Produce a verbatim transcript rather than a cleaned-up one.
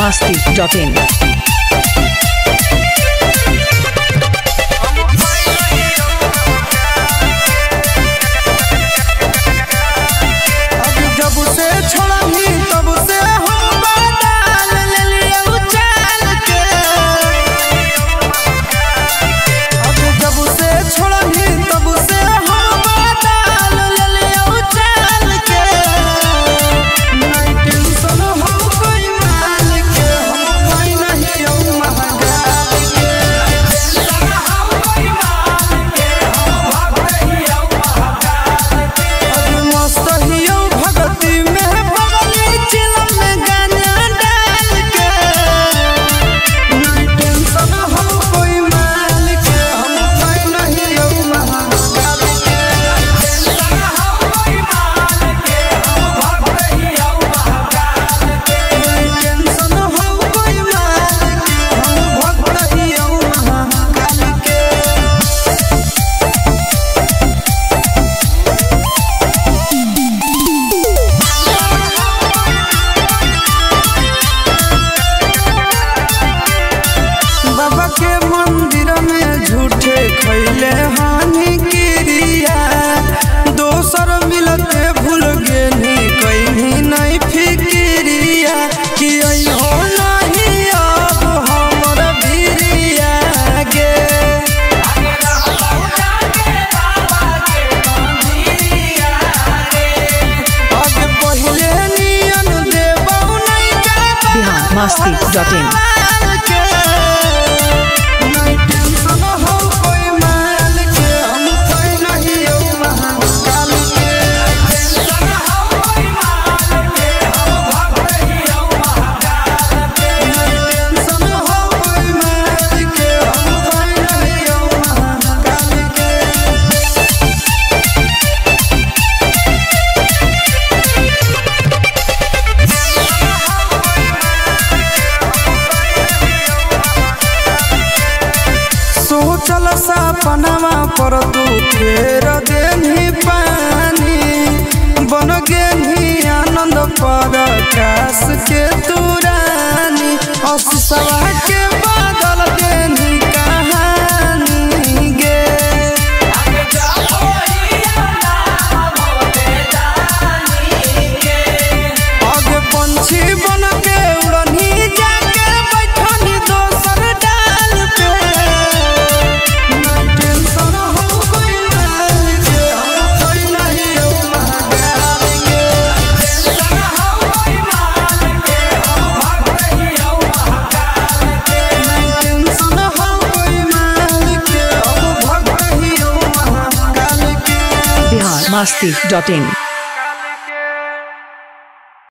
masti dot in. खैले हानि क्रिया दोसर मिलते भूल गेनी कहीं नहीं फिक्रिया कि हो नहीं अब हमर बिरिया गे अब पहले नियन देबौ नहीं Bihar masti dot in. चल सपनवा पर तू फेर देनी पानी बन गेनी आनंद पर काश के तुरानी अफसवा के बादल देनी कहानी गे आगे पंछी बन के उड़नी जाके बैठनी दोसर डाल पे Bihar masti dot in.